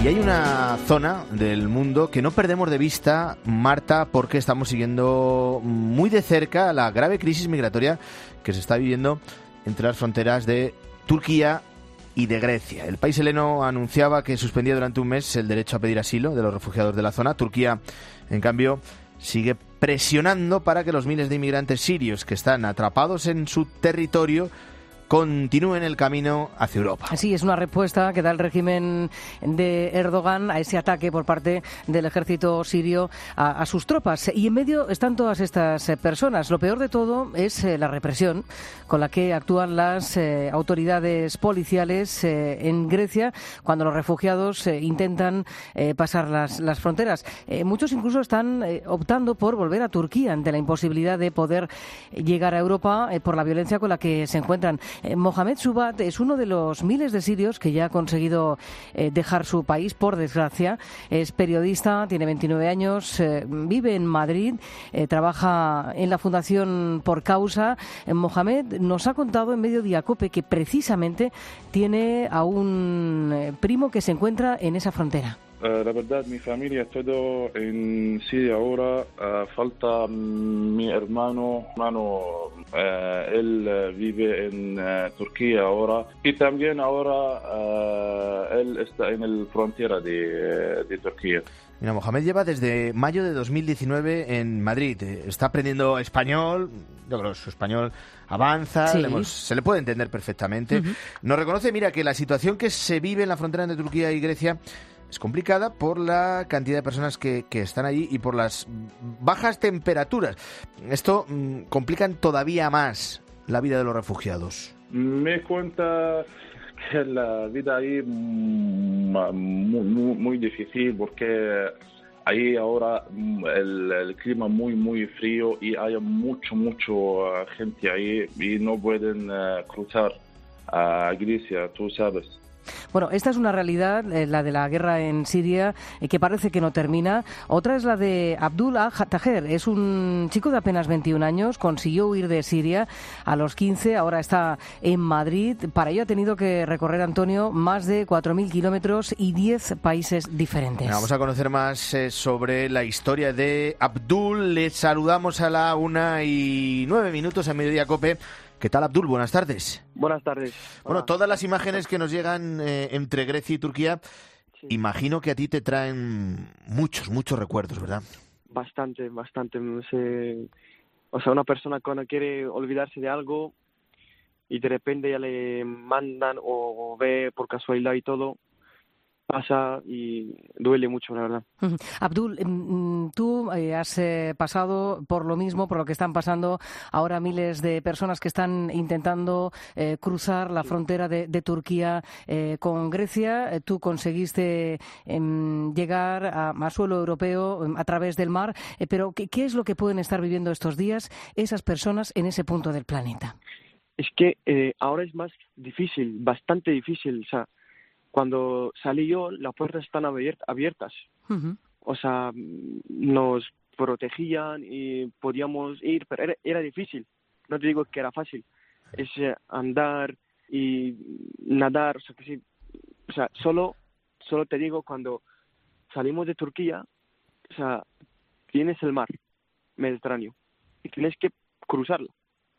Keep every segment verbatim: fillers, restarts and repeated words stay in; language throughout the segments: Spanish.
Y hay una zona del mundo que no perdemos de vista, Marta, porque estamos siguiendo muy de cerca la grave crisis migratoria que se está viviendo entre las fronteras de Turquía y de Grecia. El país heleno anunciaba que suspendía durante un mes el derecho a pedir asilo de los refugiados de la zona. Turquía, en cambio, sigue presionando para que los miles de inmigrantes sirios que están atrapados en su territorio continúen el camino hacia Europa. Sí, es una respuesta que da el régimen de Erdogan a ese ataque por parte del ejército sirio a, a sus tropas. Y en medio están todas estas personas. Lo peor de todo es eh, la represión con la que actúan las eh, autoridades policiales eh, en Grecia cuando los refugiados eh, intentan eh, pasar las, las fronteras. Eh, muchos incluso están eh, optando por volver a Turquía ante la imposibilidad de poder llegar a Europa eh, por la violencia con la que se encuentran. Eh, Mohamed Subat es uno de los miles de sirios que ya ha conseguido eh, dejar su país, por desgracia. Es periodista, tiene veintinueve años, eh, vive en Madrid, eh, trabaja en la Fundación Por Causa. Eh, Mohamed nos ha contado en Mediodía COPE que precisamente tiene a un eh, primo que se encuentra en esa frontera. Uh, la verdad, mi familia todo en Siria ahora. Uh, falta mi hermano. hermano uh, él uh, vive en uh, Turquía ahora. Y también ahora uh, él está en la frontera de, uh, de Turquía. Mira, Mohamed lleva desde mayo de dos mil diecinueve en Madrid. Está aprendiendo español. Yo creo que su español avanza, sí. le hemos, se le puede entender perfectamente. Uh-huh. Nos reconoce, mira, que la situación que se vive en la frontera entre Turquía y Grecia es complicada por la cantidad de personas que, que están allí y por las bajas temperaturas. Esto mmm, complican todavía más la vida de los refugiados. Me cuenta que la vida ahí es muy, muy, muy difícil porque ahí ahora el, el clima muy, muy frío y hay mucho, mucho gente ahí y no pueden uh, cruzar a Grecia, tú sabes. Bueno, esta es una realidad, eh, la de la guerra en Siria, eh, que parece que no termina. Otra es la de Abdullah Taher. Es un chico de apenas veintiún años, consiguió huir de Siria a los quince, ahora está en Madrid. Para ello ha tenido que recorrer, Antonio, más de cuatro mil kilómetros y diez países diferentes. Vamos a conocer más eh, sobre la historia de Abdul. Le saludamos a la una y nueve minutos en Mediodía COPE. ¿Qué tal, Abdul? Buenas tardes. Buenas tardes. Bueno, todas las imágenes que nos llegan eh, entre Grecia y Turquía, sí. Imagino que a ti te traen muchos, muchos recuerdos, ¿verdad? Bastante, bastante. No sé, o sea, una persona cuando quiere olvidarse de algo y de repente ya le mandan o ve por casualidad y todo, pasa y duele mucho, la verdad. Abdul, tú has pasado por lo mismo, por lo que están pasando ahora miles de personas que están intentando eh, cruzar la frontera de, de Turquía eh, con Grecia. Tú conseguiste eh, llegar a, a suelo europeo a través del mar, eh, pero ¿qué, ¿qué es lo que pueden estar viviendo estos días esas personas en ese punto del planeta? Es que eh, ahora es más difícil, bastante difícil, o sea, cuando salí yo, las puertas están abiertas. Uh-huh. O sea, nos protegían y podíamos ir, pero era, era difícil. No te digo que era fácil. Es andar y nadar. O sea, que sí, o sea solo, solo te digo, cuando salimos de Turquía, o sea, tienes el mar Mediterráneo y tienes que cruzarlo.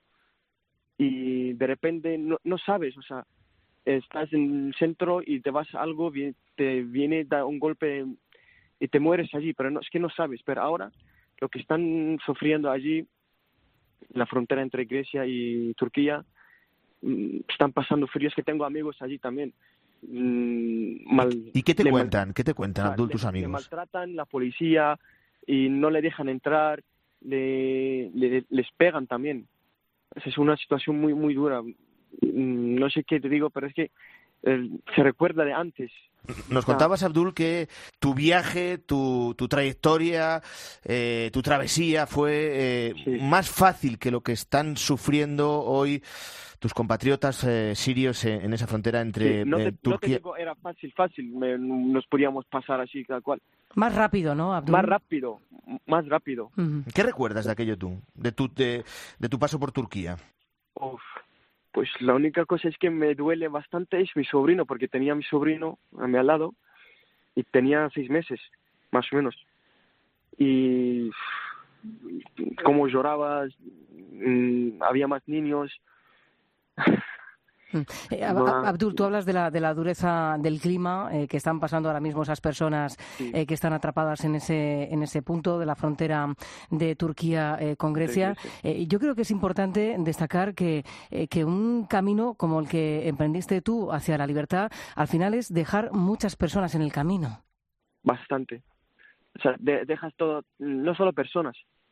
Y de repente no, no sabes, o sea, estás en el centro y te vas a algo, te viene, da un golpe y te mueres allí, pero no, es que no sabes. Pero ahora lo que están sufriendo allí, la frontera entre Grecia y Turquía, están pasando fríos, que tengo amigos allí también. Mal, ¿Y qué te le cuentan? Mal, ¿Qué te cuentan, o sea, Abdul, tus le, amigos? Le maltratan la policía y no le dejan entrar, le, le, les pegan también. Es una situación muy, muy dura. No sé qué te digo, pero es que eh, se recuerda de antes. Nos contabas, Abdul, que tu viaje, tu, tu trayectoria, eh, tu travesía fue eh, sí. más fácil que lo que están sufriendo hoy tus compatriotas eh, sirios en, en esa frontera entre sí, no te, eh, Turquía. No te digo era fácil, fácil, me, nos podíamos pasar así, tal cual. Más rápido, ¿no, Abdul? Más rápido, más rápido. Uh-huh. ¿Qué recuerdas de aquello tú, de tu, de, de tu paso por Turquía? Uf. Pues la única cosa es que me duele bastante es mi sobrino, porque tenía a mi sobrino a mi al lado y tenía seis meses, más o menos. Y cómo lloraba, mmm, había más niños. Eh, Abdul, tú hablas de la, de la dureza del clima eh, que están pasando ahora mismo esas personas sí. eh, que están atrapadas en ese, en ese punto de la frontera de Turquía eh, con Grecia. Sí, sí, sí. Eh, yo creo que es importante destacar que, eh, que un camino como el que emprendiste tú hacia la libertad, al final es dejar muchas personas en el camino. Bastante. O sea, de, dejas todo, no solo personas,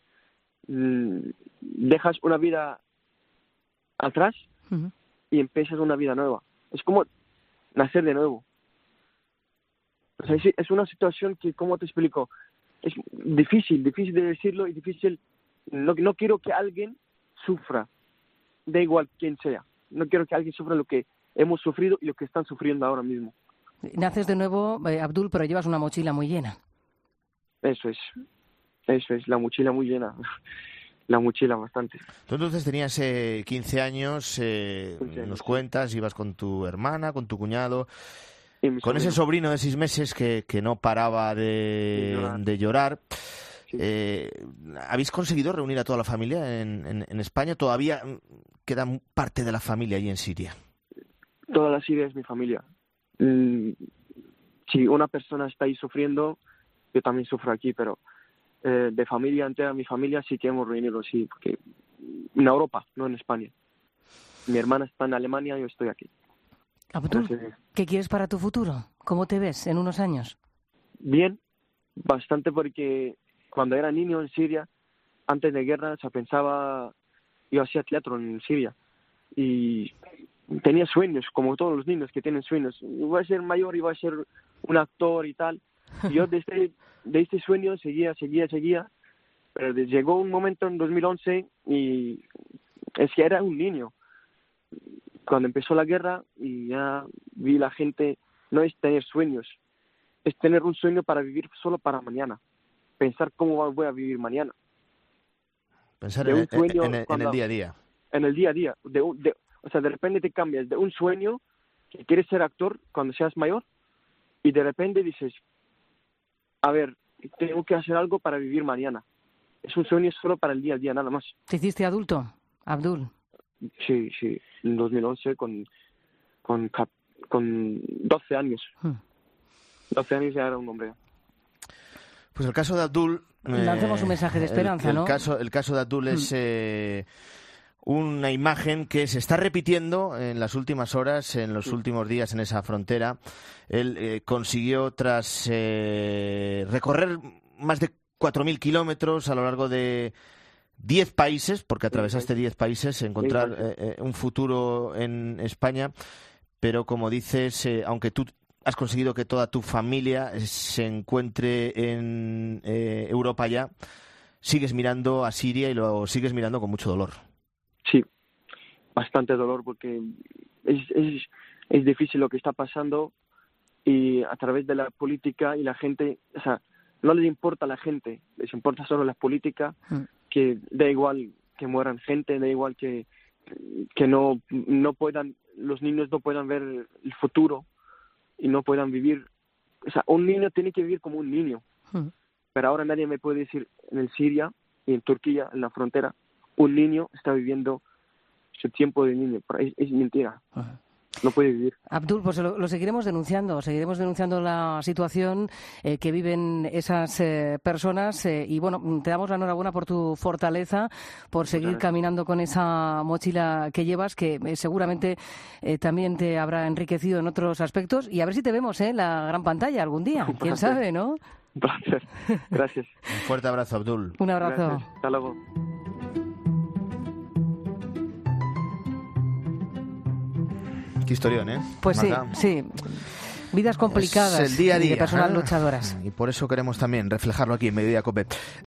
dejas una vida atrás uh-huh. y empiezas una vida nueva. Es como nacer de nuevo. O sea, es, es una situación que, ¿cómo te explico? Es difícil, difícil de decirlo y difícil. No, no quiero que alguien sufra, da igual quién sea. No quiero que alguien sufra lo que hemos sufrido y lo que están sufriendo ahora mismo. Naces de nuevo, eh, Abdul, pero llevas una mochila muy llena. Eso es, eso es, la mochila muy llena, la mochila bastante. Tú entonces tenías eh, quince años, eh, quince años, nos sí. cuentas, ibas con tu hermana, con tu cuñado, con sobrino. Ese sobrino de seis meses que, que no paraba de, de llorar. De llorar. Sí. Eh, ¿Habéis conseguido reunir a toda la familia en, en, en España? ¿Todavía queda parte de la familia allí en Siria? Toda la Siria es mi familia. Mm, si una persona está ahí sufriendo, yo también sufro aquí, pero eh, de familia entera, mi familia sí que hemos reunido, sí, porque en Europa, no en España. Mi hermana está en Alemania y yo estoy aquí. Abdul, Entonces, ¿qué quieres para tu futuro? ¿Cómo te ves en unos años? Bien, bastante, porque cuando era niño en Siria, antes de guerra, se pensaba, yo hacía teatro en Siria y tenía sueños, como todos los niños que tienen sueños. Iba a ser mayor, iba a ser un actor y tal. Y yo de este, de este sueño seguía, seguía, seguía, pero llegó un momento en dos mil once y es que era un niño. Cuando empezó la guerra y ya vi la gente, no es tener sueños, es tener un sueño para vivir solo para mañana, pensar cómo voy a vivir mañana. Pensar en, sueño, en, en, en el día a día. En el día a día, de, de, o sea, de repente te cambias de un sueño que quieres ser actor cuando seas mayor y de repente dices, a ver, tengo que hacer algo para vivir mañana. Es un sueño solo para el día a día, nada más. ¿Te hiciste adulto, Abdul? Sí, sí, en dos mil once con, con, con doce años. Hmm. doce años ya era un hombre. Pues el caso de Abdul... Lancemos eh, un mensaje de esperanza, el, el ¿no? Caso, el caso de Abdul es... Hmm. Eh, una imagen que se está repitiendo en las últimas horas, en los últimos días en esa frontera. Él eh, consiguió, tras eh, recorrer más de cuatro mil kilómetros a lo largo de diez países, porque atravesaste diez países, encontrar eh, un futuro en España. Pero como dices, eh, aunque tú has conseguido que toda tu familia se encuentre en eh, Europa ya, sigues mirando a Siria y lo sigues mirando con mucho dolor. Sí, bastante dolor, porque es, es, es difícil lo que está pasando y a través de la política y la gente, o sea, no les importa a la gente, les importa solo la política, mm. que da igual que mueran gente, da igual que, que no, no puedan, los niños no puedan ver el futuro y no puedan vivir. O sea, un niño tiene que vivir como un niño, mm. pero ahora nadie me puede decir en el Siria y en Turquía, en la frontera, un niño está viviendo su tiempo de niño. Es, es mentira. Ajá. No puede vivir. Abdul, pues lo, lo seguiremos denunciando. Seguiremos denunciando la situación eh, que viven esas eh, personas. Eh, y bueno, te damos la enhorabuena por tu fortaleza, por seguir Muchas caminando con esa mochila que llevas, que eh, seguramente eh, también te habrá enriquecido en otros aspectos. Y a ver si te vemos en la gran pantalla algún día. ¿Quién sabe, no? Un placer. Gracias. Un fuerte abrazo, Abdul. Un abrazo. Gracias. Hasta luego. Qué historión, ¿eh? Pues Marta. sí, sí. Vidas complicadas es el día a día, de personas ¿eh? luchadoras. Y por eso queremos también reflejarlo aquí en Mediodía COPE.